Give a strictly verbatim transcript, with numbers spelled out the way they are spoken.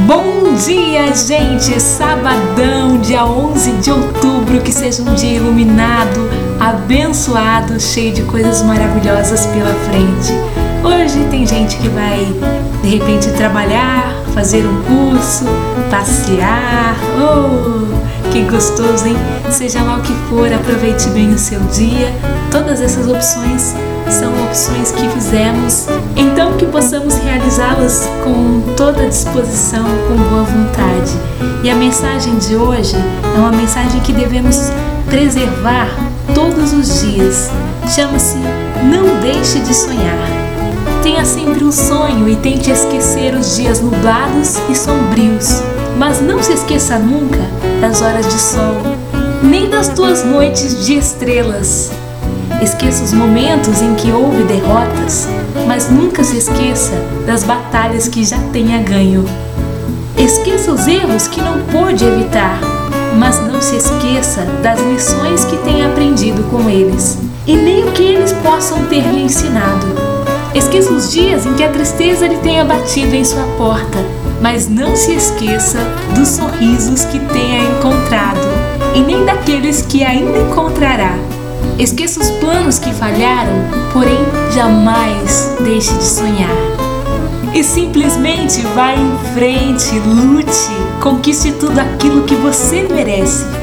Bom dia, gente! Sabadão, dia onze de outubro, que seja um dia iluminado, abençoado, cheio de coisas maravilhosas pela frente. Hoje tem gente que vai, de repente, trabalhar, fazer um curso, passear. Oh, que gostoso, hein? Seja lá o que for, aproveite bem o seu dia. Todas essas opções são opções que fizemos, então que possamos realizá-las com toda a disposição, com boa vontade. E a mensagem de hoje é uma mensagem que devemos preservar todos os dias. Chama-se Não Deixe de Sonhar. Tenha sempre um sonho e tente esquecer os dias nublados e sombrios, mas não se esqueça nunca das horas de sol, nem das tuas noites de estrelas. Esqueça os momentos em que houve derrotas, mas nunca se esqueça das batalhas que já tenha ganho. Esqueça os erros que não pôde evitar, mas não se esqueça das lições que tenha aprendido com eles, e nem o que eles possam ter lhe ensinado. Esqueça os dias em que a tristeza lhe tenha batido em sua porta, mas não se esqueça dos sorrisos que tenha encontrado, e nem daqueles que ainda encontrará. Esqueça os planos que falharam, porém jamais deixe de sonhar. E simplesmente vá em frente, lute, conquiste tudo aquilo que você merece.